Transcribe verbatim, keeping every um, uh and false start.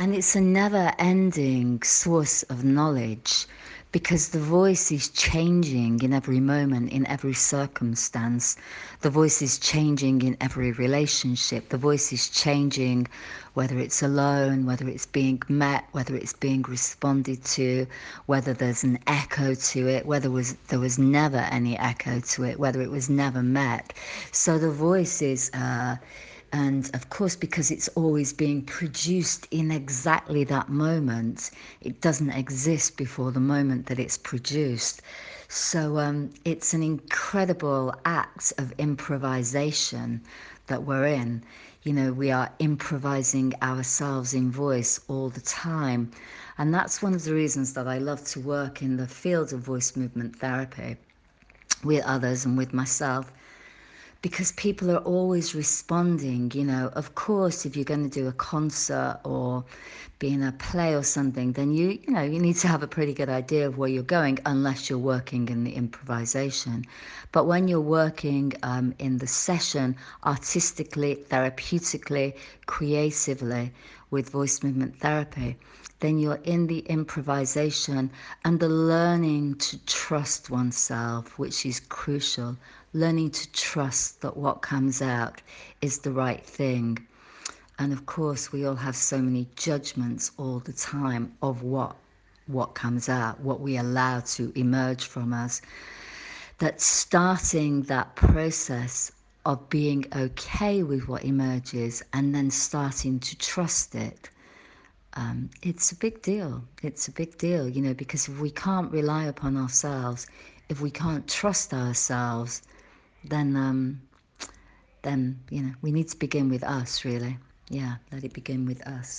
And it's a never ending source of knowledge because the voice is changing in every moment, in every circumstance. The voice is changing in every relationship. The voice is changing whether it's alone, whether it's being met, whether it's being responded to, whether there's an echo to it, whether was, there was never any echo to it, whether it was never met. So the voice is... Uh, And of course, because it's always being produced in exactly that moment, it doesn't exist before the moment that it's produced. So um, it's an incredible act of improvisation that we're in. You know, we are improvising ourselves in voice all the time. And that's one of the reasons that I love to work in the field of voice movement therapy with others and with myself, because people are always responding. You know, of course, if you're going to do a concert or be in a play or something, then you you know you need to have a pretty good idea of where you're going, unless you're working in the improvisation. But when you're working um, in the session, artistically, therapeutically, creatively, with voice movement therapy, then you're in the improvisation and the learning to trust oneself, which is crucial. Learning to trust that what comes out is the right thing. And of course, we all have so many judgments all the time of what what comes out, what we allow to emerge from us. That starting that process of being okay with what emerges and then starting to trust it, um, it's a big deal. It's a big deal, you know, because if we can't rely upon ourselves, if we can't trust ourselves, then um, then you know we need to begin with us, really. Yeah, let it begin with us.